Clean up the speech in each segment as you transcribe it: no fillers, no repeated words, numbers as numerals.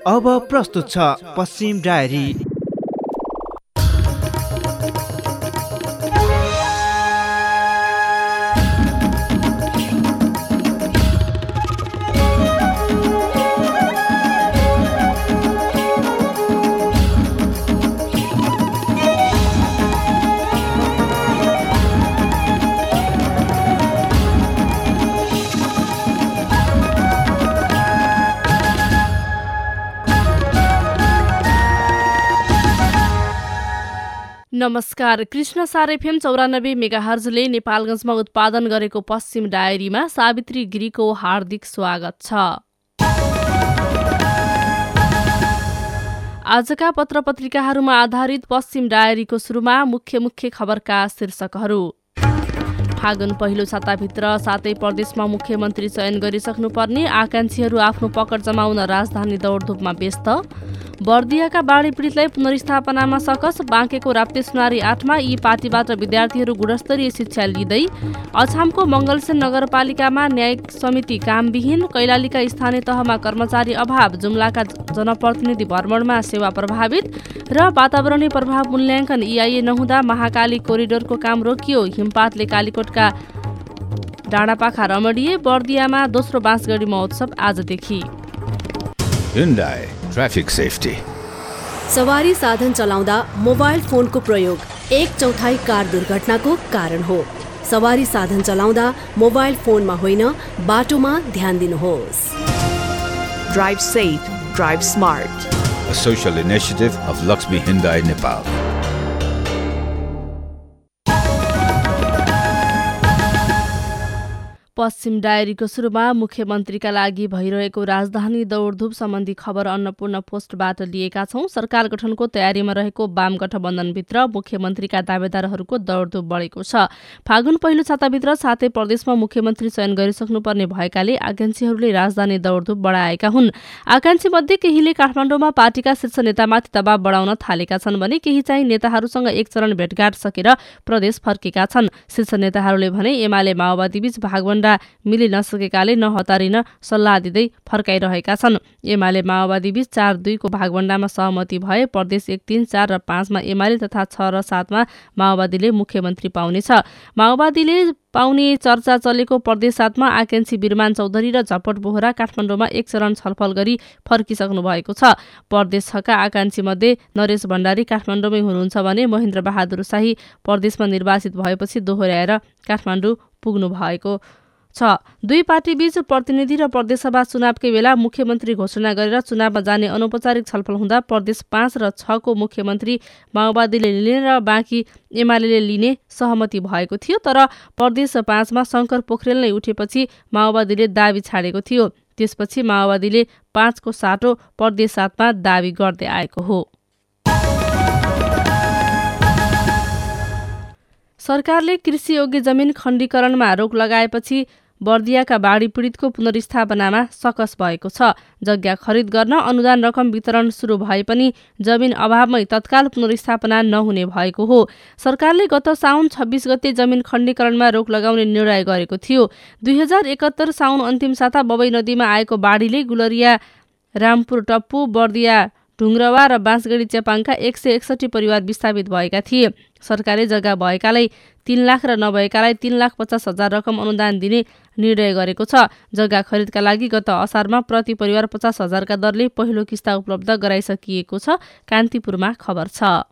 अब प्रस्तुत छ पश्चिम डायरी। नमस्कार, कृष्ण सार एफएम 94 मेगाहर्जले नेपालगञ्जमा उत्पादन गरेको पश्चिम डायरीमा सावित्री गिरीको हार्दिक स्वागत छ। आजका पत्रपत्रिकाहरूमा आधारित पश्चिम डायरीको सुरुमा मुख्य खबरका शीर्षकहरू। फागुन पहिलो साताभित्र 7 प्रदेशमा मुख्यमन्त्री चयन गरिसक्नुपर्ने, आकांक्षीहरू आफ्नो पकड जमाउन राजधानी दौडधुपमा व्यस्त। बर्दियाका बाढी पीडितलाई पुनर्स्थापनामा सकस, बाँकेको राप्ती सुनारी 8मा यी पार्टीबाट विद्यार्थीहरू गुणस्तरीय शिक्षा लिँदै। अछामको मङ्गलसेन नगरपालिकामा न्यायिक समिति कामविहीन, कैलालीका स्थानीय तहमा कर्मचारी अभाव, जुम्लाका जनप्रतिनिधि भ्रमणमा सेवा प्रभावित र वातावरणीय प्रभाव मूल्याङ्कन EIA नहुँदा महाकाली कोरिडोरको काम रोकियो। हिमपातले कालीकोटका डाँडापाखा रमणीय। बर्दियामा दोस्रो बाँसगढी महोत्सव आजदेखि। Hyundai traffic safety. सवारी साधन चलाउँदा मोबाइल फोनको प्रयोग 1/4 कार दुर्घटनाको कारण हो। सवारी साधन चलाउँदा मोबाइल फोनमा होइन, बाटोमा ध्यान दिनुहोस्। Drive safe, drive smart. A social initiative of Lakshmi Hyundai Nepal. पश्चिम डायरीको सुरुमा मुख्यमन्त्रीका लागि भइरहेको राजधानी दौडधुप सम्बन्धी खबर अन्नपूर्ण पोस्टबाट लिएका छौं। सरकार गठनको तयारीमा रहेको वाम गठबन्धनभित्र मुख्यमन्त्रीका दावेदारहरूको दौडधुप बढेको छ। फागुन पहिलो साताभित्र 7 प्रदेशमा मुख्यमन्त्री चयन गरिसक्नुपर्ने भएकाले आकांक्षीहरूले राजधानी दौडधुप बढाएका हुन्। आकांक्षीमध्ये केहीले काठमाडौँमा पार्टीका शीर्ष नेतामाथि दबाव बढाउन थालेका छन् भने केही चाहिँ नेताहरूसँग एक चरण भेटघाट सकेर प्रदेश फर्केका छन्। शीर्ष नेताहरूले भने एमाले माओवादी बीच भागवण्डा मिली नसकेकाले नहतारिन सल्लाह दिँदै फर्काइरहेका छन्। एमाले माओवादी बीच 4-2 को भागवण्डामा सहमति भए प्रदेश 1, 3, 4 र 5 मा एमाले तथा 6 र 7 मा माओवादीले मुख्यमन्त्री पाउनेछ। माओवादीले पाउने चर्चा चलेको प्रदेश 7 मा आकांक्षी बिरमान चौधरी र झपट बोहरा काठमाडौँमा एक चरण छलफल गरी फर्किसक्नु भएको छ। प्रदेश 6 का आकांक्षी मध्ये नरेश भण्डारी काठमाडौँमै हुनुहुन्छ भने महेन्द्र बहादुर शाही प्रदेशमा निर्वाचित भएपछि दोहोर्याएर काठमाडौँ पुग्नु भएको छ। दुई पार्टी बीच प्रतिनिधि र प्रदेशसभा चुनावकै बेला मुख्यमन्त्री घोषणा गरेर चुनावमा जाने अनौपचारिक छलफल हुँदा प्रदेश 5 र 6 को मुख्यमन्त्री माओवादीले लिने र बाँकी एमाले लिने सहमति भएको थियो। तर प्रदेश 5 मा शङ्कर पोखरेल नै उठेपछि माओवादीले दाबी छाडेको थियो। त्यसपछि माओवादीले 5 को साटो प्रदेश 7 मा दाबी गर्दै आएको हो। सरकारले कृषि योग्य जमिन खण्डीकरणमा रोक लगाएपछि बर्दियाका बाढी पीडितको पुनर्स्थापनामा सकस भएको छ। जग्गा खरिद गर्न अनुदान रकम वितरण सुरु भए पनि जमिन अभावमै तत्काल पुनर्स्थापना नहुने भएको हो। सरकारले गत साउन 26 गते जमिन खण्डीकरणमा रोक लगाउने निर्णय गरेको थियो। 2071 साउन अन्तिम साता बबई नदीमा आएको बाढीले गुलरिया, रामपुर टप्पु, बर्दिया ढुङ्ग्रवा र बाँसगढी च्यापाङका 161 परिवार विस्थापित भएका थिए। सरकारले जग्गा भएकालाई 3 लाख र नभएकालाई 3,50,000 रकम अनुदान दिने निर्णय गरेको छ। जग्गा खरिदका लागि गत असारमा प्रति परिवार 50,000 का दरले पहिलो किस्ता उपलब्ध गराइसकिएको छ। कान्तिपुरमा खबर छ।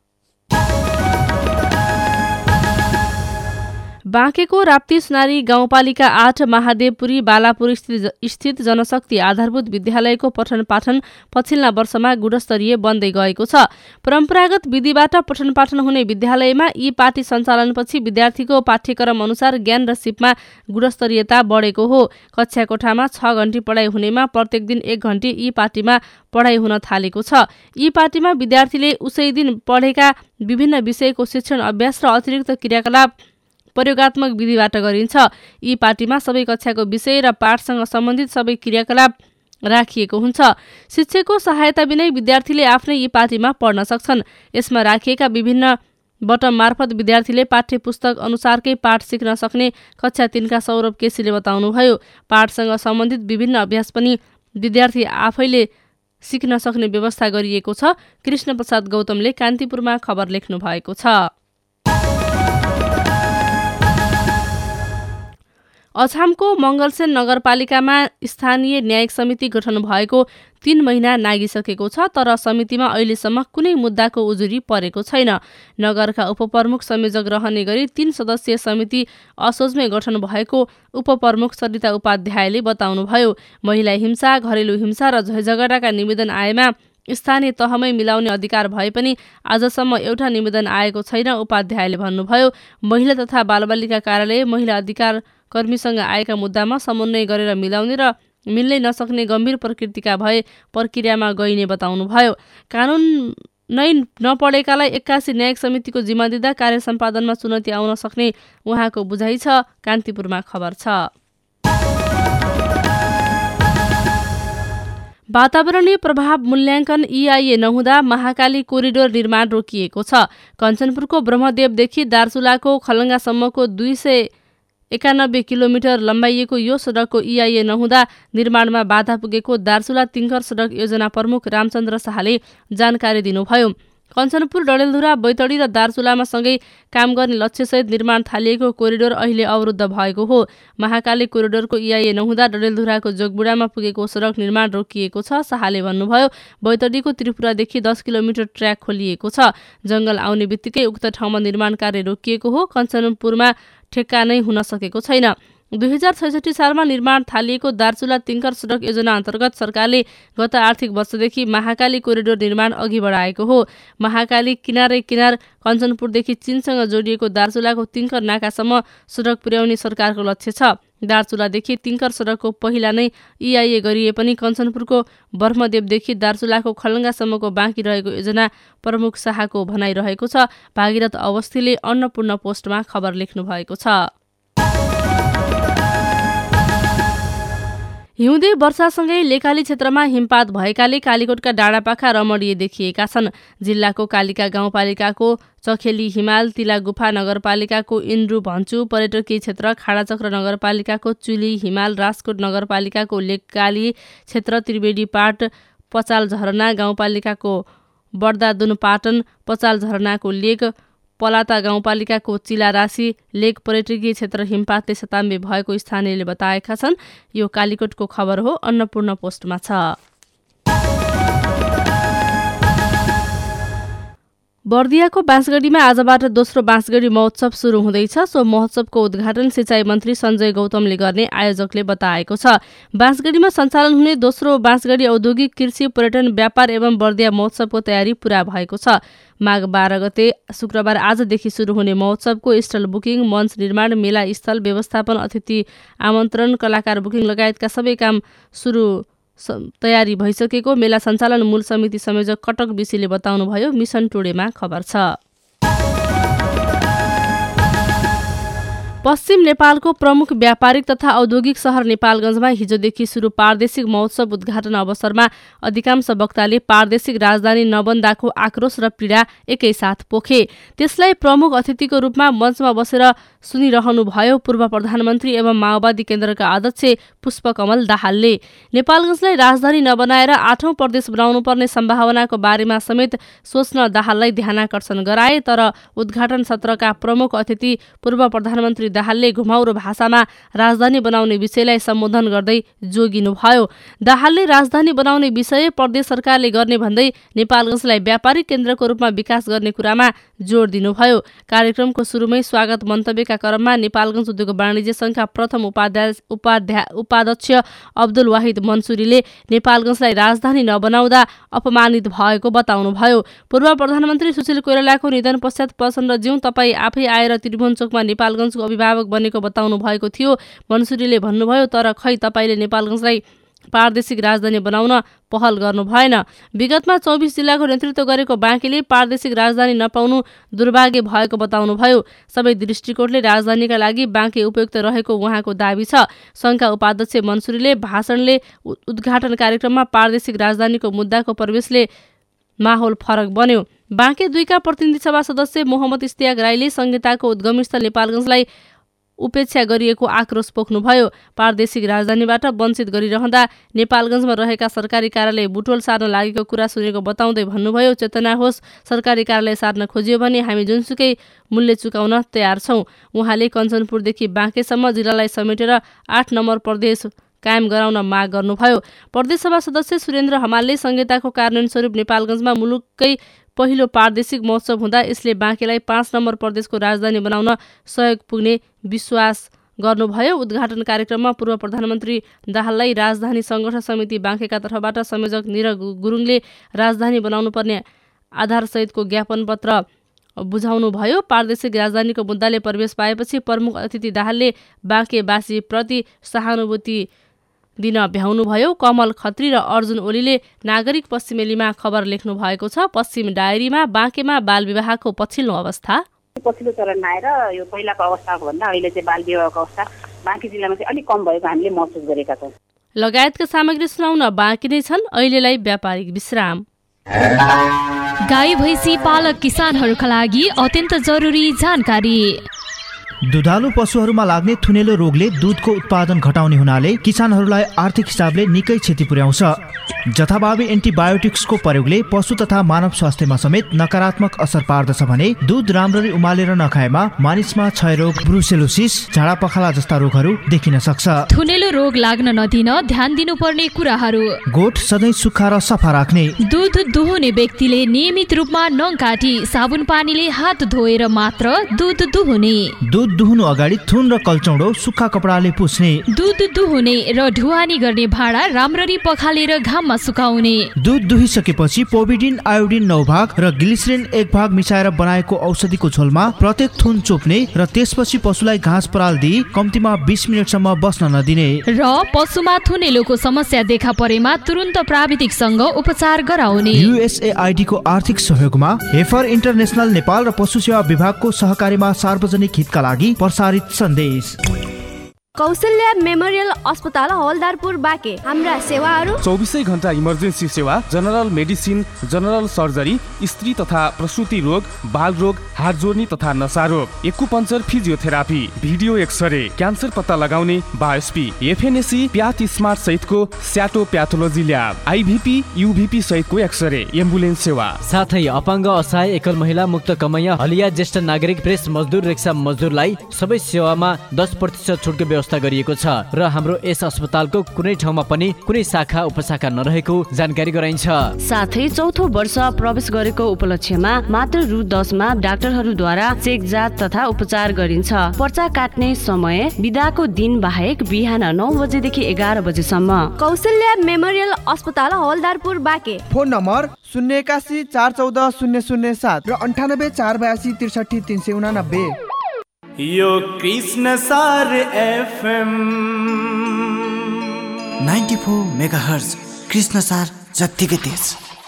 बाँकेको राप्ती सुनारी गाउँपालिका 8 महादेवपुरी बालापुर स्थित जनशक्ति आधारभूत विद्यालयको पठन पाठन पछिल्ला वर्षमा गुणस्तरीय बन्दै गएको छ। परम्परागत विधिबाट पठन पाठन हुने विद्यालयमा यी पाठी सञ्चालनपछि विद्यार्थीको पाठ्यक्रम अनुसार ज्ञान र सिपमा गुणस्तरीयता बढेको हो। कक्षा कोठामा 6 घण्टी पढाइ हुनेमा प्रत्येक दिन 1 घण्टी यी पाठीमा पढाइ हुन थालेको छ। यी पाठीमा विद्यार्थीले उसै दिन पढेका विभिन्न विषयको शिक्षण अभ्यास र अतिरिक्त क्रियाकलाप प्रयोगात्मक विधिबाट गरिन्छ। यी पाठीमा सबै कक्षाको विषय र पाठसँग सम्बन्धित सबै क्रियाकलाप राखिएको हुन्छ। शिक्षकको सहायता बिनै विद्यार्थीले आफ्नै यी पाठीमा पढ्न सक्छन्। यसमा राखिएका विभिन्न बटम मार्फत विद्यार्थीले पाठ्य पुस्तक अनुसारकै पाठ सिक्न सक्ने कक्षा 3 का सौरभ केसीले बताउनुभयो। पाठसँग सम्बन्धित विभिन्न अभ्यास पनि विद्यार्थी आफैले सिक्न सक्ने व्यवस्था गरिएको छ। कृष्ण प्रसाद गौतमले कान्तिपुरमा खबर लेख्नु भएको छ। अछामको मङ्गलसेन नगरपालिकामा स्थानीय न्यायिक समिति गठन भएको 3 महिना नागिसकेको छ, तर समितिमा अहिलेसम्म कुनै मुद्दाको उजुरी परेको छैन। नगरका उपप्रमुख संयोजक रहने गरी 3 सदस्यीय समिति असोजमै गठन भएको उपप्रमुख सरिता उपाध्यायले बताउनुभयो। महिला हिंसा, घरेलु हिंसा र झैझगडाका निवेदन आएमा स्थानीय तहमै मिलाउने अधिकार भए पनि आजसम्म एउटा निवेदन आएको छैन। उपाध्यायले भन्नुभयो, महिला तथा बालबालिका कार्यालय महिला अधिकार कर्मीसँग आएका मुद्दामा समन्वय गरेर मिलाउने र मिल्नै नसक्ने गम्भीर प्रकृतिका भए प्रक्रियामा गइने बताउनुभयो। कानुन नै नपढेकालाई 81 न्यायिक समितिको जिम्मा दिँदा कार्य सम्पादनमा चुनौती आउन सक्ने उहाँको बुझाइ छ। कान्तिपुरमा खबर छ। वातावरणीय प्रभाव मूल्याङ्कन EIA नहुँदा महाकाली कोरिडोर निर्माण रोकिएको छ। कञ्चनपुरको ब्रह्मदेवदेखि दार्चुलाको खलङ्गासम्मको 291 किलोमिटर लम्बाइएको यो सडकको EIA नहुँदा निर्माणमा बाधा पुगेको दार्चुला तिङ्कर सडक योजना प्रमुख रामचन्द्र शाहले जानकारी दिनुभयो। कञ्चनपुर, डडेलधुरा, बैतडी र दार्चुलामा सँगै काम गर्ने लक्ष्यसहित निर्माण थालिएको कोरिडोर अहिले अवरुद्ध भएको हो। महाकाली कोरिडोरको EIA नहुँदा डडेलधुराको जोगबुढामा पुगेको सडक निर्माण रोकिएको छ। शाहले भन्नुभयो, बैतडीको त्रिपुरादेखि 10 किलोमिटर ट्र्याक खोलिएको छ। जंगल आउने बित्तिकै उक्त ठाउँमा निर्माण कार्य रोकिएको हो। कञ्चनपुरमा ठेक्का नै हुन सकेको छैन। 2066 सालमा निर्माण थालिएको दार्चुला तिङ्कर सडक योजना अन्तर्गत सरकारले गत आर्थिक वर्षदेखि महाकाली कोरिडोर निर्माण अघि बढाएको हो। महाकाली किनारै किनार कञ्चनपुरदेखि चीनसँग जोडिएको दार्चुलाको तिङ्कर नाकासम्म सडक पुर्याउने सरकारको लक्ष्य छ। दार्चुलादेखि तिङ्कर सडकको पहिला नै EIA गरिए पनि कञ्चनपुरको ब्रह्मदेवदेखि दार्चुलाको खलङ्गासम्मको बाँकी रहेको योजना प्रमुख शाहको भनाइरहेको छ। भागीरथ अवस्थीले अन्नपूर्ण पोस्टमा खबर लेख्नु भएको छ। हिउँदे वर्षासँगै लेकाली क्षेत्रमा हिमपात भएकाले कालीकोटका डाँडापाखा रमणीय देखिएका छन्। जिल्लाको कालिका गाउँपालिकाको चखेली हिमाल, तिला गुफा नगरपालिकाको इन्द्रु भञ्चु, पर्यटकीय क्षेत्र खाडाचक्र नगरपालिकाको चुली हिमाल, राजकोट नगरपालिकाको लेकाली क्षेत्र, त्रिवेणी पाट, पचाल झरना गाउँपालिकाको बर्दादुन पाटन, पचाल झरनाको लेक, पलाता गाउँपालिकाको चिलारासी लेक पर्यटकीय क्षेत्र हिमपातले सताम्बे भएको स्थानीयले बताएका छन्। यो कालीकोटको खबर हो, अन्नपूर्ण पोस्टमा छ। बर्दियाको बाँसगढीमा आजबाट दोस्रो बाँसगढी महोत्सव सुरु हुँदैछ। सो महोत्सवको उद्घाटन सिँचाइ मन्त्री सञ्जय गौतमले गर्ने आयोजकले बताएको छ। बाँसगढीमा सञ्चालन हुने दोस्रो बाँसगढी औद्योगिक, कृषि, पर्यटन, व्यापार एवं बर्दिया महोत्सवको तयारी पूरा भएको छ। माघ 12 गते शुक्रबार आजदेखि सुरु हुने महोत्सवको स्टल बुकिङ, मञ्च निर्माण, मेला स्थल व्यवस्थापन, अतिथि आमन्त्रण, कलाकार बुकिङ लगायतका सबै काम तयारी भइसकेको मेला सञ्चालन मूल समिति संयोजक कटक बिसीले बताउनुभयो। मिसन टुडेमा खबर छ। पश्चिम नेपालको प्रमुख व्यापारिक तथा औद्योगिक सहर नेपालगञ्जमा हिजोदेखि सुरु प्रादेशिक महोत्सव उद्घाटन अवसरमा अधिकांश वक्ताले प्रादेशिक राजधानी नबन्दाको आक्रोश र पीडा एकैसाथ पोखे। त्यसलाई प्रमुख अतिथिको रूपमा मञ्चमा बसेर सुनिरहनुभयो पूर्व प्रधानमन्त्री एवं माओवादी केन्द्रका अध्यक्ष पुष्पकमल दाहालले। नेपालगञ्जलाई राजधानी नबनाएर 8औं प्रदेश बनाउनु पर्ने सम्भावनाको बारेमा समेत सोच्न दाहाललाई ध्यानाकर्षण गराए। तर उद्घाटन सत्रका प्रमुख अतिथि पूर्व प्रधानमन्त्री दाहालले घुमाउरो भाषामा राजधानी बनाउने विषयलाई सम्बोधन गर्दै जोगिनुभयो। दाहालले राजधानी बनाउने विषय प्रदेश सरकारले गर्ने भन्दै नेपालगञ्जलाई व्यापारिक केन्द्रको रूपमा विकास गर्ने कुरामा जोड दिनुभयो। कार्यक्रमको सुरुमै स्वागत मन्तव्यका क्रममा नेपालगञ्ज उद्योग वाणिज्य संघका प्रथम उपाध्यक्ष अब्दुल वाहिद मन्सुरीले नेपालगञ्जलाई राजधानी नबनाउँदा अपमानित भएको बताउनुभयो। पूर्व प्रधानमन्त्री सुशील कोइरालाको निधन पश्चात प्रचण्डज्यू तपाईँ आफै आएर त्रिभुवन चोकमा नेपालगञ्जको अभिभावक बनेको बताउनु भएको थियो। मन्सुरीले भन्नुभयो, तर खै तपाईँले नेपालगञ्जलाई प्रादेशिक राजधानी बनाउन पहल गर्नु भएन। विगतमा 24 जिल्लाको नेतृत्व गरेको बाँकीले प्रादेशिक राजधानी नपाउनु दुर्भाग्य भएको बताउनुभयो। सबै दृष्टिकोणले राजधानीका लागि बाँकी उपयुक्त रहेको उहाँको दाबी छ। संघका उपाध्यक्ष मन्सुरीले भाषणले उद्घाटन कार्यक्रममा प्रादेशिक राजधानीको मुद्दाको प्रवेशले माहौल फरक बन्यो। बाँके 2 का प्रतिनिधि सभा सदस्य मोहम्मद इस्तियाक राईले संहिताको उद्गमस्थल नेपालगञ्जलाई उपेक्षा गरिएको आक्रोश पोख्नुभयो। प्रादेशिक राजधानीबाट वञ्चित गरिरहँदा नेपालगञ्जमा रहेका सरकारी कार्यालय बुटोल सार्न लागेको कुरा सुनेको बताउँदै भन्नुभयो, चेतना होस्, सरकारी कार्यालय सार्न खोजियो भने हामी जुनसुकै मूल्य चुकाउन तयार छौँ। उहाँले कञ्चनपुरदेखि बाँकेसम्म जिल्लालाई समेटेर 8 नम्बर प्रदेश कायम गराउन माग गर्नुभयो। प्रदेशसभा सदस्य सुरेन्द्र हमालले संहिताको कार्यान्वयन स्वरूप नेपालगञ्जमा मुलुककै पहिलो प्रादेशिक महोत्सव हुँदा यसले बाँकेलाई 5 नम्बर प्रदेशको राजधानी बनाउन सहयोग पुग्ने विश्वास गर्नुभयो। उद्घाटन कार्यक्रममा पूर्व प्रधानमन्त्री दाहाललाई राजधानी सङ्गठन समिति बाँकेका तर्फबाट संयोजक निर गुरुङले राजधानी बनाउनु पर्ने आधारसहितको ज्ञापन पत्र बुझाउनुभयो। प्रादेशिक राजधानीको मुद्दाले प्रवेश पाएपछि प्रमुख अतिथि दाहालले बाँकेवासीप्रति सहानुभूति दिन भ्याउनुभयो। कमल खत्री र अर्जुन ओलीले नागरिक पश्चिमेलीमा खबर लेख्नु भएको छ। पश्चिम डायरीमा बाँकेमा बालविवाहको पछिल्लो अवस्था। पछिल्लो चरणमा आएर यो पहिलाको अवस्थाको भन्दा अहिले चाहिँ बालविवाहको अवस्था बाँके जिल्लामा चाहिँ अलिक कम भएको हामीले महसुस गरेका छौँ। लगायतका सामग्री सुनाउन बाँकी नै छन्। अहिलेलाई व्यापारिक विश्राम। गाई भैँसी पालक किसानहरूका लागि अत्यन्त जरुरी जानकारी। दुधालु पशुहरूमा लाग्ने थुनेलो रोगले दूधको उत्पादन घटाउने हुनाले किसानहरूलाई आर्थिक हिसाबले निकै क्षति पुर्याउँछ। जथाभावी एन्टिबायोटिक्सको प्रयोगले पशु तथा मानव स्वास्थ्यमा समेत नकारात्मक असर पार्दछ भने दूध राम्ररी उमालेर नखाएमा मानिसमा क्षयरोग, ब्रुसेलोसिस, झाडा पखाला जस्ता रोगहरू देखिन सक्छ। थुनेलो रोग लाग्न नदिन ध्यान दिनुपर्ने कुराहरू: गोठ सधैँ सुक्खा र सफा राख्ने, दूध दुहुने व्यक्तिले नियमित रूपमा नङ काटी साबुन पानीले हात धोएर मात्र दूध दुहुने, दूध दुहुनु अगाडि थुन र कल्चौडो सुक्खा कपडाले पुछ्ने, दूध दुहुने र ढुवानी गर्ने भाँडा राम्ररी पखालेर घाममा सुकाउने, दूध दुहिसकेपछि पोभिडिन, आयोडिन 9 भाग र ग्लिसरिन 1 भाग मिसाएर बनाएको औषधिको झोलमा प्रत्येक थुन चोप्ने र त्यसपछि पशुलाई घाँस पराल दिई कम्तीमा 20 मिनेटसम्म बस्न नदिने र पशुमा थुनेलोको समस्या देखा परेमा तुरुन्त प्राविधिकसँग उपचार गराउने। USAID को आर्थिक सहयोगमा हेफर इन्टरनेसनल नेपाल र पशु सेवा विभागको सहकारीमा सार्वजनिक हितका लागि प्रसारित सन्देश। कौशल्या मेमोरियल अस्पताल हवलदारपुर बाँके। हाम्रा सेवाहरू 24 घण्टा इमर्जेन्सी सेवा, जनरल मेडिसिन, जनरल सर्जरी, स्त्री तथा प्रसुति रोग, बाल रोग, हात जोड्ने तथा नसा रोग, acupuncture, physiotherapy, video x-ray, cancer पत्ता लगाउने, बायोस्पी, एफएनएसी, प्याथ स्मार्ट सहितको स्याटो प्याथोलोजी ल्याब, आइभिपी, युभिपी सहितको एक्सरे, एम्बुलेन्स सेवा, साथै अपाङ्ग, असहाय, एकल महिला, मुक्त कमैया, हलिया, ज्येष्ठ नागरिक, प्रेस मजदुर, रिक्सा मजदुरलाई सबै सेवामा 10% छुटको व्यवस्था गरिएको छ र हाम्रो यस अस्पतालको कुनै ठाउँमा पनि कुनै शाखा उपशाखा नरहेको जानकारी गराइन्छ। साथै चौथो वर्ष प्रवेश गरेको उपलक्ष्यमा मात्र रु 10 मा डाक्टरहरूद्वारा चेक जाँच तथा उपचार गरिन्छ। पर्चा काट्ने समय बिदाको दिन बाहेक बिहान 9 बजेदेखि 11 बजेसम्म। कौशल्या मेमोरियल अस्पताल हवलदारपुर बाँके। फोन नम्बर 081 414 007 र 98 482 63 389। यो कृष्ण सार FM 94 मेगाहर्ज कृष्ण सार जत्तिकै तेज।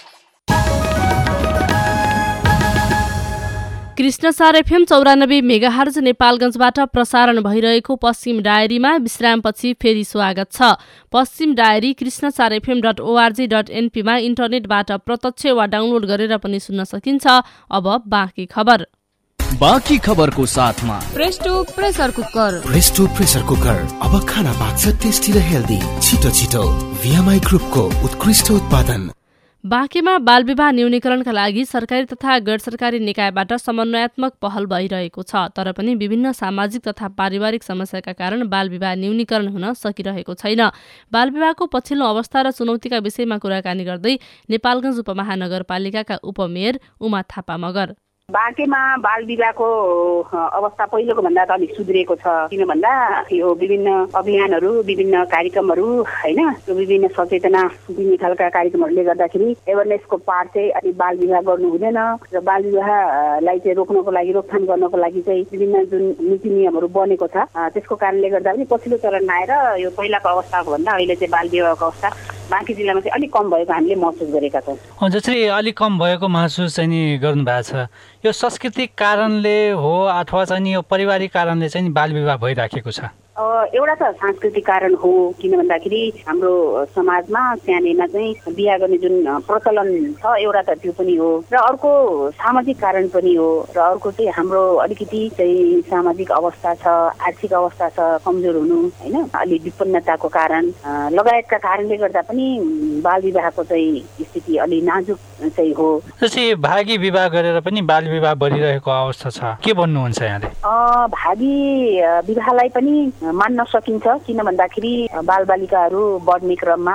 कृष्णसार FM 94 मेगाहर्ज नेपालगञ्जबाट प्रसारण भइरहेको पश्चिम डायरीमा विश्रामपछि फेरि स्वागत छ। पश्चिम डायरी कृष्णसार FM.org.np मा इन्टरनेटबाट प्रत्यक्ष वा डाउनलोड गरेर पनि सुन्न सकिन्छ। अब बाँकी खबर। बाँकी खबरको साथमा Presto pressure cooker. Presto pressure cooker अब खाना पाक्छ टेस्टी र हेल्दी। छिटो छिटो VMI ग्रुपको उत्कृष्ट उत्पादन। बाँकेमा बालविवाह न्यूनीकरणका लागि सरकारी तथा गैर सरकारी निकायबाट समन्वयात्मक पहल भइरहेको छ। तर पनि विभिन्न सामाजिक तथा पारिवारिक समस्याका कारण बालविवाह न्यूनीकरण हुन सकिरहेको छैन। बालविवाहको पछिल्लो अवस्था र चुनौतीका विषयमा कुराकानी गर्दै नेपालगञ्ज उपमहानगरपालिकाका उपमेयर उमा थापा मगर। बाँकेमा बाल विवाहको अवस्था पहिलेको भन्दा त अलिक सुध्रिएको छ। किन भन्दा यो विभिन्न अभियानहरू, विभिन्न कार्यक्रमहरू हैन, यो विभिन्न सचेतना दिने खालका कार्यक्रमहरूले गर्दाखेरि एवेरनेसको पार्ट चाहिँ अनि बाल विवाह गर्नु हुँदैन र बाल विवाहलाई चाहिँ रोक्नको लागि, रोकथाम गर्नको लागि चाहिँ विभिन्न जुन नीति नियमहरू बनेको छ, त्यसको कारणले गर्दा पनि पछिल्लो चरणमा आएर यो पहिलाको अवस्थाको भन्दा अहिले चाहिँ बाल विवाहको अवस्था बाँकी जिल्लामा चाहिँ अलिक कम भएको हामीले महसुस गरेका छौँ। जसरी अलिक कम भएको महसुस चाहिँ गर्नु भएको छ, यो सांस्कृतिक कारणले हो अथवा चाहिँ यो पारिवारिक कारणले चाहिँ बाल विवाह भइराखेको छ? एउटा त सांस्कृतिक कारण हो, किन भन्दाखेरि हाम्रो समाजमा सानैमा चाहिँ बिहा गर्ने जुन प्रचलन छ एउटा त त्यो पनि हो, र अर्को सामाजिक कारण पनि हो, र अर्को चाहिँ हाम्रो अलिकति चाहिँ सामाजिक अवस्था छ, आर्थिक अवस्था छ, कमजोर हुनु हैन, अलि विपन्नताको कारण लगायतका कारणले गर्दा पनि बाल विवाहको चाहिँ स्थिति अलि नाजुक चाहिँ हो। जस्तै भागी विवाह गरेर पनि बाल विवाह बढिरहेको अवस्था छ, के भन्नुहुन्छ यहाँले? भागी विवाहलाई पनि मान्न सकिन्छ, किन भन्दाखेरि बालबालिकाहरू बढ्ने क्रममा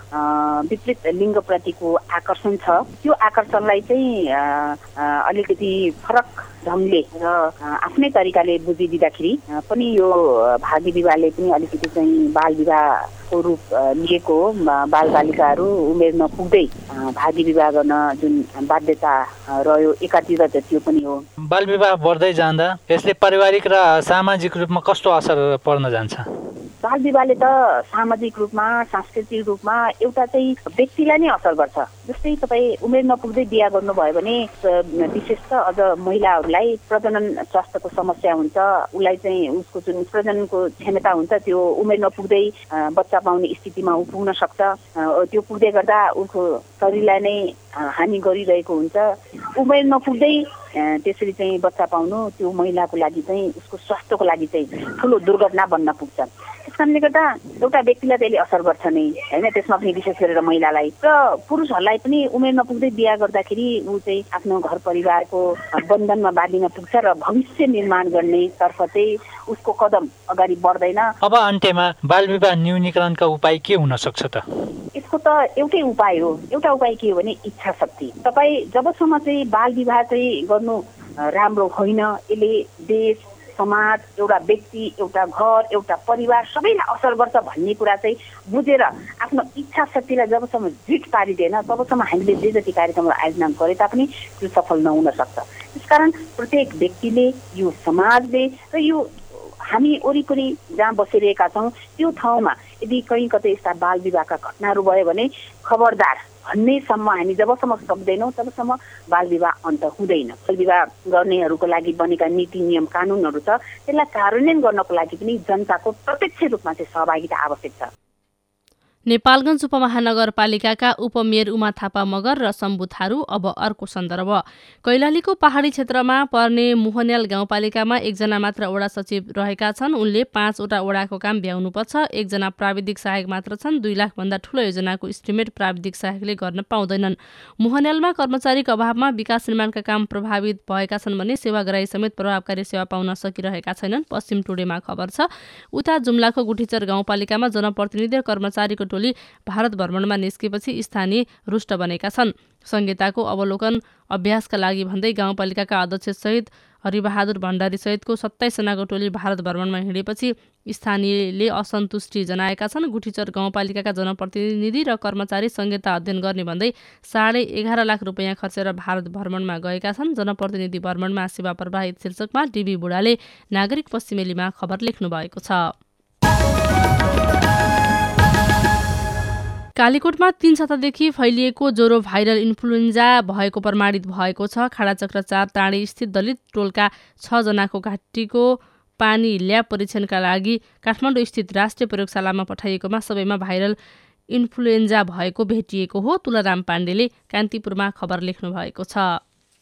विपरीत लिङ्गप्रतिको आकर्षण छ, त्यो आकर्षणलाई चाहिँ अलिकति फरक ढङ्गले र आफ्नै तरिकाले बुझिदिँदाखेरि पनि यो भागी विवाहले पनि अलिकति चाहिँ बाल विवाहको रूप लिएको हो। बालबालिकाहरू उमेर नपुग्दै भागी विवाह गर्न जुन बाध्यता रह्यो एकातिर त त्यो पनि हो। बाल विवाह बढ्दै जाँदा यसले पारिवारिक र सामाजिक रूपमा कस्तो असर पर्न जान्छ? बाल विवाहले त सामाजिक रूपमा सांस्कृतिक रूपमा एउटा चाहिँ व्यक्तिलाई नै असर गर्छ। जस्तै तपाईँ उमेर नपुग्दै बिहा गर्नुभयो भने विशेष त अझ महिलाहरूलाई प्रजनन स्वास्थ्यको समस्या हुन्छ, उसलाई चाहिँ उसको जुन प्रजननको क्षमता हुन्छ त्यो उमेर नपुग्दै बच्चा पाउने स्थितिमा ऊ पुग्न सक्छ। त्यो पुग्दै गर्दा उसको शरीरलाई नै हानि गरिरहेको हुन्छ। उमेर नपुग्दै त्यसरी चाहिँ बच्चा पाउनु त्यो महिलाको लागि चाहिँ उसको स्वास्थ्यको लागि चाहिँ ठुलो दुर्घटना बन्न पुग्छ। त्यस कारणले गर्दा एउटा व्यक्तिलाई त्यसले असर गर्छ नै होइन, त्यसमा पनि विशेष गरेर महिलालाई र पुरुषहरूलाई पनि उमेर नपुग्दै बिहा गर्दाखेरि ऊ चाहिँ आफ्नो घर परिवारको बन्धनमा बाँधिन पुग्छ र भविष्य निर्माण गर्ने तर्फ चाहिँ उसको कदम अगाडि बढ्दैन। अब अन्त्यमा बाल विवाह न्यूनीकरणका उपाय के हुन सक्छ त? यसको त एउटै उपाय हो। एउटा उपाय के हो भने इच्छा शक्ति। तपाईँ जबसम्म चाहिँ बाल विवाह चाहिँ गर्नु राम्रो होइन, यसले देश समाज एउटा व्यक्ति एउटा घर एउटा परिवार सबैलाई असर गर्छ भन्ने कुरा चाहिँ बुझेर आफ्नो इच्छा शक्तिलाई जबसम्म जित पारिँदैन तबसम्म हामीले जे जति कार्यक्रमहरू आयोजना गरे तापनि त्यो सफल नहुन सक्छ। त्यसकारण प्रत्येक व्यक्तिले यो समाजले र यो हामी वरिपरि जहाँ बसिरहेका छौँ त्यो ठाउँमा यदि कहीँ कतै यस्ता बाल विवाहका घटनाहरू भयो भने खबरदार भन्नेसम्म हामी जबसम्म सक्दैनौँ तबसम्म बाल विवाह अन्त हुँदैन। बाल विवाह गर्नेहरूको लागि बनेका नीति नियम कानुनहरू छ, त्यसलाई कार्यान्वयन गर्नको लागि पनि जनताको प्रत्यक्ष रूपमा चाहिँ सहभागिता आवश्यक छ। नेपालगञ्ज उपमहानगरपालिकाका उपमेयर उमा थापा मगर र शम्भु थारू। अब अर्को सन्दर्भ। कैलालीको पहाडी क्षेत्रमा पर्ने मोहन्याल गाउँपालिकामा एकजना मात्र वडा सचिव रहेका छन्। उनले 5वटा वडाको काम भ्याउनुपर्छ। एकजना प्राविधिक सहायक मात्र छन्। 2 लाखभन्दा ठूलो योजनाको इस्टिमेट प्राविधिक सहायकले गर्न पाउँदैनन्। मोहन्यालमा कर्मचारीको अभावमा विकास निर्माणका काम प्रभावित भएका छन् भने सेवाग्राही समेत प्रभावकारी सेवा पाउन सकिरहेका छैनन्। पश्चिम टुडेमा खबर छ। उता जुम्लाको गुठीचर गाउँपालिकामा जनप्रतिनिधि र कर्मचारीको टोली भारत भ्रमणमा निस्केपछि स्थानीय रुष्ट बनेका छन्। संहिताको अवलोकन अभ्यासका लागि भन्दै गाउँपालिकाका अध्यक्ष सहित हरिबहादुर भण्डारी सहितको 27 जनाको टोली भारत भ्रमणमा हिँडेपछि स्थानीयले असन्तुष्टि जनाएका छन्। गुठीचर गाउँपालिकाका जनप्रतिनिधि र कर्मचारी संहिता अध्ययन गर्ने भन्दै 11.5 लाख रुपैयाँ खर्चेर भारत भ्रमणमा गएका छन्। जनप्रतिनिधि भ्रमणमा सेवा प्रवाहित शीर्षकमा डिबी बुढाले नागरिक पश्चिमेलीमा खबर लेख्नु भएको छ। कालीकोटमा 3 सप्ताहदेखि फैलिएको ज्वरो भाइरल इन्फ्लुएन्जा भएको प्रमाणित भएको छ। खाडाचक्र 4 टाँडी स्थित दलित टोलका 6 जनाको घाँटीको पानी ल्याब परीक्षणका लागि काठमाडौँ स्थित राष्ट्रिय प्रयोगशालामा पठाइएकोमा सबैमा भाइरल इन्फ्लुएन्जा भएको भेटिएको हो। तुलाराम पाण्डेले कान्तिपुरमा खबर लेख्नु भएको छ।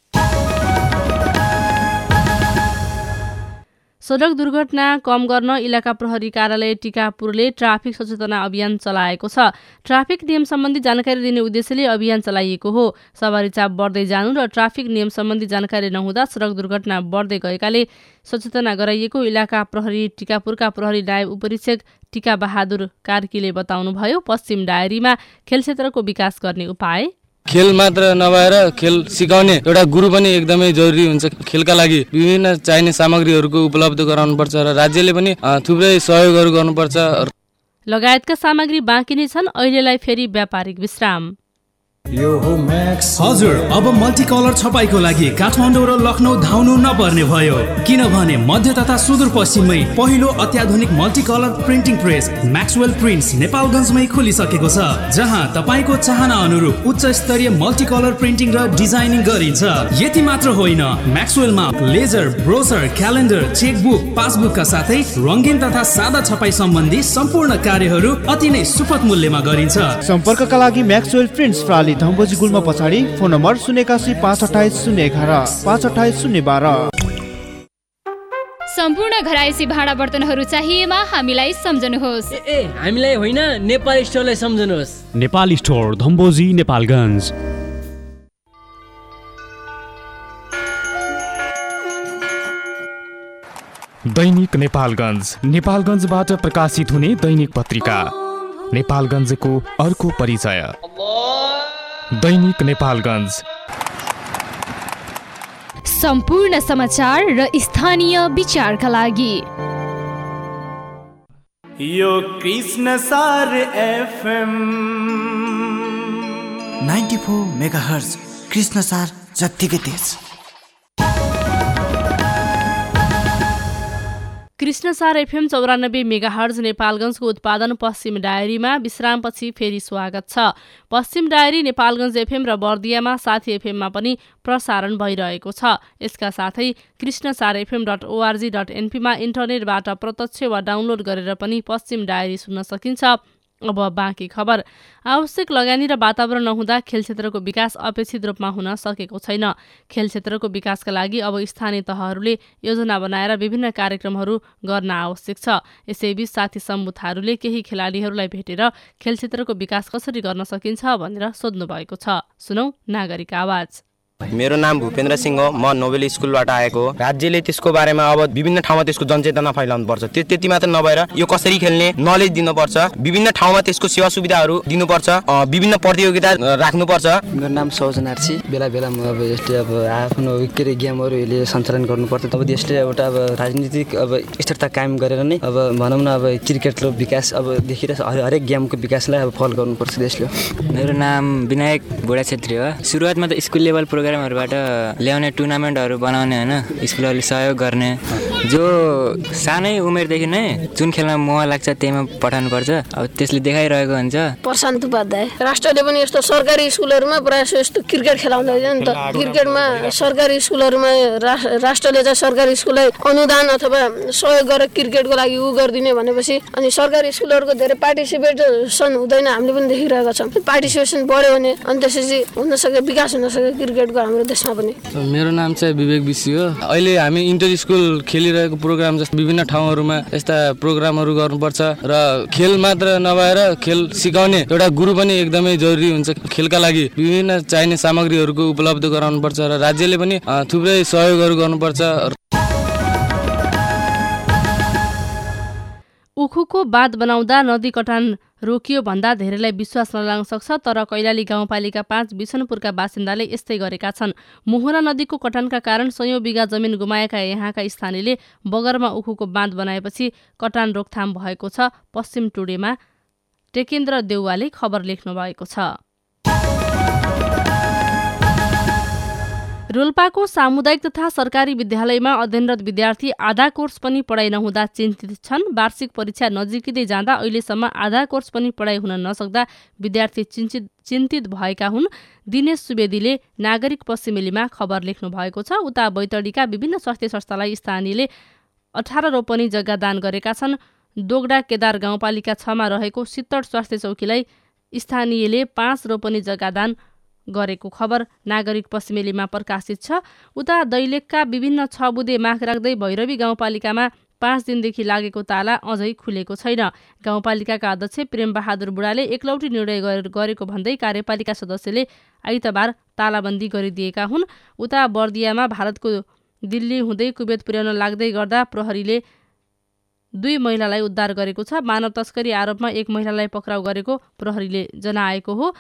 सडक दुर्घटना कम गर्न इलाका प्रहरी कार्यालय टिकापुरले ट्राफिक सचेतना अभियान चलाएको छ। ट्राफिक नियम सम्बन्धी जानकारी दिने उद्देश्यले अभियान चलाइएको हो। सवारी चाप बढ्दै जानु र ट्राफिक नियम सम्बन्धी जानकारी नहुँदा सडक दुर्घटना बढ्दै गएकाले सचेतना गराइएको इलाका प्रहरी टिकापुरका प्रहरी नायब उपरीक्षक टिका बहादुर कार्कीले बताउनुभयो। पश्चिम डायरीमा खेल क्षेत्रको विकास गर्ने उपाय, खेल मात्र नभएर खेल सिकाउने एउटा गुरु पनि एकदमै जरुरी हुन्छ। खेलका लागि विभिन्न चाहिने सामग्रीहरूको उपलब्ध गराउनुपर्छ र राज्यले पनि थुप्रै सहयोगहरू गर्नुपर्छ लगायतका सामग्री बाँकी नै छन्। अहिलेलाई फेरि व्यापारिक विश्राम। हजुर, अब मल्टी कलर छपाईको लागि काठमाडौँ र लखनऊ धाउनु नपर्ने भयो, किनभने मध्य तथा सुदूरपश्चिममै पहिलो अत्याधुनिक multi colour printing press Maxwell prints नेपालगञ्जमै खोलिसकेको छ, जहाँ तपाईँको चाहना अनुरूप उच्च स्तरीय मल्टी कलर प्रिन्टिङ र डिजाइनिङ गरिन्छ। यति मात्र होइन, म्याक्सवेलमा लेजर, ब्रोसर, क्यालेन्डर, चेकबुक, पासबुकका साथै रङ्गीन तथा सादा छपाई सम्बन्धी सम्पूर्ण कार्यहरू अति नै सुपथ मूल्यमा गरिन्छ। सम्पर्कका लागि म्याक्सवेल प्रिन्ट्स प्राली धम्बोजी गुल्म पछाडि, फोन नम्बर 081 528 011 528 012। सम्पूर्ण घरायसी भाँडा बर्तनहरू चाहिएमा हामीलाई सम्झनुहोस्। हामीलाई होइन, नेपाल स्टोरलाई सम्झनुहोस्। नेपाल स्टोर, धम्बोजी, नेपालगञ्ज। दैनिक नेपालगञ्ज, नेपालगञ्जबाट प्रकाशित हुने दैनिक पत्रिका। नेपालगञ्जको अर्को परिचय। दैनिक नेपालगञ्ज, सम्पूर्ण समाचार र स्थानीय विचारका लागि। यो कृष्ण सार एफएम 94 मेगाहर्ज, कृष्ण सार जत्तिकै तेज। कृष्णसार एफएम 94 मेगाहर्ज नेपालगञ्जको उत्पादन पश्चिम डायरीमा विश्रामपछि फेरि स्वागत छ। पश्चिम डायरी नेपालगञ्ज एफएम र बर्दियामा साथी एफएममा पनि प्रसारण भइरहेको छ। यसका साथै कृष्णसारएफएम.org.np मा इन्टरनेटबाट प्रत्यक्ष वा डाउनलोड गरेर पनि पश्चिम डायरी सुन्न सकिन्छ। अब बाँकी खबर। आवश्यक लगानी र वातावरण नहुँदा खेल क्षेत्रको विकास अपेक्षित रूपमा हुन सकेको छैन। खेल क्षेत्रको विकासका लागि अब स्थानीय तहहरूले योजना बनाएर विभिन्न कार्यक्रमहरू गर्न आवश्यक छ। यसैबीच साथी सम्बुथाहरूले केही खेलाडीहरूलाई भेटेर खेल क्षेत्रको विकास कसरी गर्न सकिन्छ भनेर सोध्नु भएको छ। सुनौ नागरिक आवाज। मेरो नाम भूपेन्द्र सिंह हो। म नोबेल स्कुलबाट आएको हो। राज्यले त्यसको बारेमा अब विभिन्न ठाउँमा त्यसको जनचेतना फैलाउनु पर्छ। त्यति मात्र नभएर यो कसरी खेल्ने नलेज दिनुपर्छ, विभिन्न ठाउँमा त्यसको सेवा सुविधाहरू दिनुपर्छ, विभिन्न प्रतियोगिता राख्नुपर्छ। मेरो नाम सौजन आर्ची। बेला बेला म अब यस्तै अब आफ्नो के अरे गेमहरू यसले सञ्चालन गर्नुपर्छ। अब देशले एउटा अब राजनीतिक अब स्थिरता कायम गरेर नै अब भनौँ न अब क्रिकेटको विकास अब देखिएर हरेक गेमको विकासलाई अब फलो गर्नुपर्छ देशले। मेरो नाम विनायक बुढा छेत्री हो। सुरुवातमा त स्कुल लेभल प्रोग्रामहरूबाट ल्याउने टुर्नामेन्टहरू बनाउने होइन, स्कुलहरूले सहयोग गर्ने, जो सानै उमेरदेखि नै जुन खेलमा मोह लाग्छ त्यहीमा पठाउनुपर्छ। अब त्यसले देखाइरहेको हुन्छ। प्रशान्त उपाध्याय। राष्ट्रले पनि यस्तो सरकारी स्कुलहरूमा प्रायः यस्तो क्रिकेट खेलाउँदैन नि त। क्रिकेटमा सरकारी स्कुलहरूमा राष्ट्रले चाहिँ सरकारी स्कुललाई अनुदान अथवा सहयोग गरेर क्रिकेटको लागि गरिदिने भनेपछि अनि सरकारी स्कुलहरूको धेरै पार्टिसिपेसन हुँदैन, हामीले पनि देखिरहेका छौँ। पार्टिसिपेसन बढ्यो भने अनि त्यसपछि हुनसके विकास हुनसके क्रिकेटको हाम्रो देशमा पनि। मेरो नाम चाहिँ विवेक विशी हो। अहिले हामी इन्टर स्कुल खेलिरहेको प्रोग्राम जस्तो विभिन्न ठाउँहरूमा यस्ता प्रोग्रामहरू गर्नुपर्छ र खेल मात्र नभएर खेल सिकाउने एउटा गुरु पनि एकदमै जरुरी हुन्छ। खेलका लागि विभिन्न चाहिने सामग्रीहरूको उपलब्ध गराउनुपर्छ र राज्यले पनि थुप्रै सहयोगहरू गर्नुपर्छ। उखुको बाँध बनाउँदा नदी कटान रोकियो भन्दा धेरैलाई विश्वास नलाग्न सक्छ, तर कैलाली गाउँपालिका 5 बिसनपुरका बासिन्दाले यस्तै गरेका छन्। मोहना नदीको कटानका कारण सयौं बिघा जमिन गुमाएका यहाँका स्थानीयले बगरमा उखुको बाँध बनाएपछि कटान रोकथाम भएको छ। पश्चिम टुडेमा टेकेन्द्र देउवाले खबर लेख्नु भएको छ। रोल्पाको सामुदायिक तथा सरकारी विद्यालयमा अध्ययनरत विद्यार्थी आधा कोर्स पनि पढाइ नहुँदा चिन्तित छन्। वार्षिक परीक्षा नजिकै जाँदा अहिलेसम्म आधा कोर्स पनि पढाइ हुन नसक्दा विद्यार्थी चिन्तित भएका हुन्। दिनेश सुवेदीले नागरिक पश्चिमेलीमा खबर लेख्नु भएको छ। उता बैतडीका विभिन्न स्वास्थ्य संस्थालाई स्थानीयले 18 रोपनी जग्गा दान गरेका छन्। दोगडा केदार गाउँपालिका 6 मा रहेको सित्तड स्वास्थ्य चौकीलाई स्थानीयले 5 रोपनी जग्गा दान गरेको खबर नागरिक पश्चिमेलीमा प्रकाशित छ। उता दैलेखका विभिन्न 6 बुँदे माग राख्दै भैरवी गाउँपालिकामा 5 दिनदेखि लागेको ताला अझै खुलेको छैन। गाउँपालिकाका अध्यक्ष प्रेम बहादुर बुढाले एकलौटी निर्णय गरेको भन्दै कार्यपालिका सदस्यले आइतबार तालाबन्दी गरिदिएका हुन्। उता बर्दियामा भारतको दिल्ली हुँदै कुवेत पुर्याउन लाग्दै गर्दा प्रहरीले 2 महिलालाई उद्धार गरेको छ। मानव तस्करी आरोपमा 1 महिलालाई पक्राउ गरेको प्रहरीले जनाएको हो।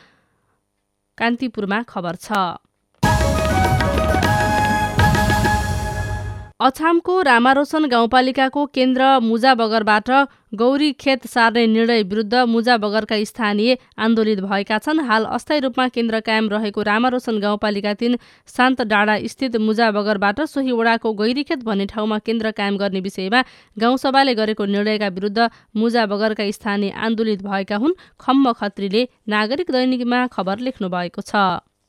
कान्तिपुरमा खबर छ। अछामको रामारोशन गाउँपालिकाको केन्द्र मुजाबगरबाट गौरी खेत सार्ने निर्णय विरुद्ध मुजाबगरका स्थानीय आन्दोलित भएका छन्। हाल अस्थायी रूपमा केन्द्र कायम रहेको रामारोशन गाउँपालिका 3 शान्त डाँडा स्थित मुजाबगरबाट सोही वडाको गैरीखेत भन्ने ठाउँमा केन्द्र कायम गर्ने विषयमा गाउँसभाले गरेको निर्णयका विरुद्ध मुजाबगरका स्थानीय आन्दोलित भएका हुन्। खम्म खत्रीले नागरिक दैनिकमा खबर लेख्नु भएको छ।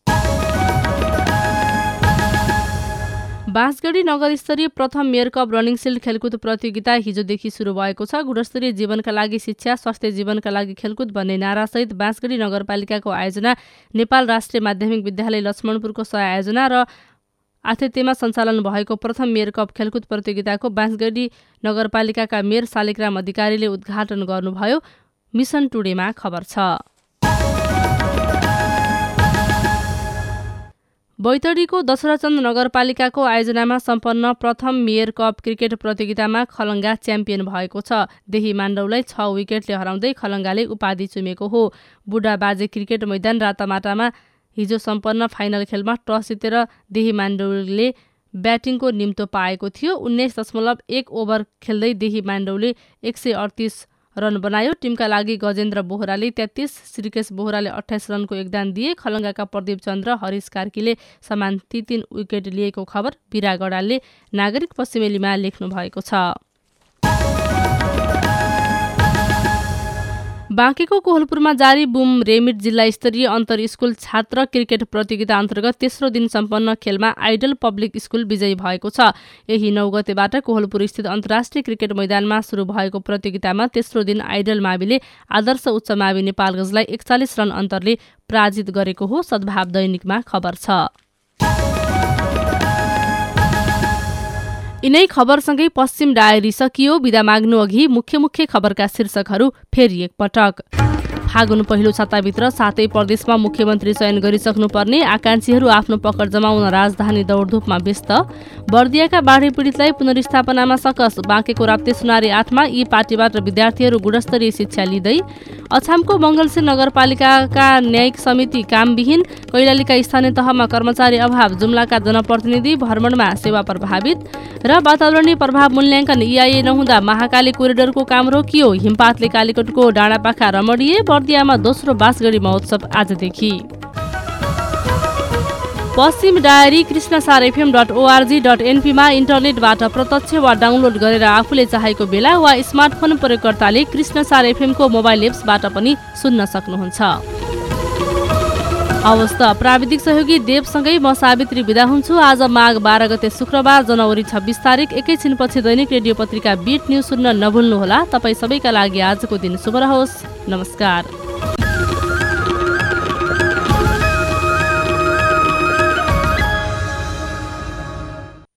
बाँसगढी नगरस्तरीय प्रथम मेयर कप रनिङ सिल्ड खेलकुद प्रतियोगिता हिजोदेखि सुरु भएको छ। गुणस्तरीय जीवनका लागि शिक्षा, स्वास्थ्य जीवनका लागि खेलकुद भन्ने नारासहित बाँसगढी नगरपालिकाको आयोजना, नेपाल राष्ट्रिय माध्यमिक विद्यालय लक्ष्मणपुरको सहआयोजना र आतिथ्यमा सञ्चालन भएको प्रथम मेयर कप खेलकुद प्रतियोगिताको बाँसगढी नगरपालिकाका मेयर शालिग्राम अधिकारीले उद्घाटन गर्नुभयो। मिसन टुडेमा खबर छ। बैतडीको दशरथचन्द नगरपालिकाको आयोजनामा सम्पन्न प्रथम मेयर कप क्रिकेट प्रतियोगितामा खलङ्गा च्याम्पियन भएको छ। देही माण्डौलाई 6 विकेटले हराउँदै खलङ्गाले उपाधि चुमेको हो। बुढा बाजे क्रिकेट मैदान रातामाटामा हिजो सम्पन्न फाइनल खेलमा टस जितेर देही माण्डौले ब्याटिङको निम्तो पाएको थियो। 19.1 ओभर खेल्दै देही माण्डौले 138 रन बनायो। टिमका लागि गजेन्द्र बोहराले 33, श्रीकेश बोहराले 28 रनको योगदान दिए। खलङ्गाका प्रदीप चन्द्र, हरिश कार्कीले समान 3 विकेट लिएको खबर बिरा गडालले नागरिक पश्चिमेलीमा लेख्नु भएको छ। बाँकेको कोहलपुरमा जारी बुम रेमिट जिल्ला स्तरीय अन्तर स्कुल छात्र क्रिकेट प्रतियोगिता अन्तर्गत तेस्रो दिन सम्पन्न खेलमा आइडल पब्लिक स्कुल विजयी भएको छ। यही 9 गतेबाट कोहलपुर स्थित अन्तर्राष्ट्रिय क्रिकेट मैदानमा सुरु भएको प्रतियोगितामा तेस्रो दिन आइडल माविले आदर्श उच्च मावि नेपालगञ्जलाई 41 रन अन्तरले पराजित गरेको हो। सद्भाव दैनिकमा खबर छ। यिनै खबरसँगै पश्चिम डायरी सकियो। बिदा माग्नु अघि मुख्य खबरका शीर्षकहरू फेरि एकपटक। फागुन पहिलो साताभित्र 7 प्रदेशमा मुख्यमन्त्री चयन गरिसक्नुपर्ने, आकांक्षीहरू आफ्नो पकड जमाउन राजधानी दौडधुपमा व्यस्त। बर्दियाका बाढी पीडितलाई पुनर्स्थापनामा सकस, बाँकेको राप्ते सुनारी 8मा यी पार्टीबाट विद्यार्थीहरू गुणस्तरीय शिक्षा लिँदै। अछामको मङ्गलसेन नगरपालिकाका न्यायिक समिति कामविहीन, कैलालीका स्थानीय तहमा कर्मचारी अभाव, जुम्लाका जनप्रतिनिधि भ्रमणमा सेवा प्रभावित। र वातावरणीय प्रभाव मूल्याङ्कन EIA नहुँदा महाकाली कोरिडोरको काम रोकियो, हिमपातले कालीकोटको डाँडापाखा रमणीय। बर्दियामा दोस्रो बाँसगढी महोत्सव आजदेखि। पश्चिम डायरी कृष्णसारfm.org.np मा इन्टरनेटबाट प्रत्यक्ष वा डाउनलोड गरेर आफूले चाहेको बेला वा स्मार्टफोन प्रयोगकर्ताले कृष्णसार FM को मोबाइल एप्सबाट पनि सुन्न सक्नुहुन्छ। हवस् त, प्राविधिक सहयोगी देवसँगै म सावित्री बिदा हुन्छु। आज माघ 12 गते शुक्रबार, जनवरी 26 तारिक। एकैछिनपछि दैनिक रेडियो पत्रिका बिट न्यूज सुन्न नभुल्नुहोला। तपाईँ सबैका लागि आजको दिन शुभ रहोस्। नमस्कार।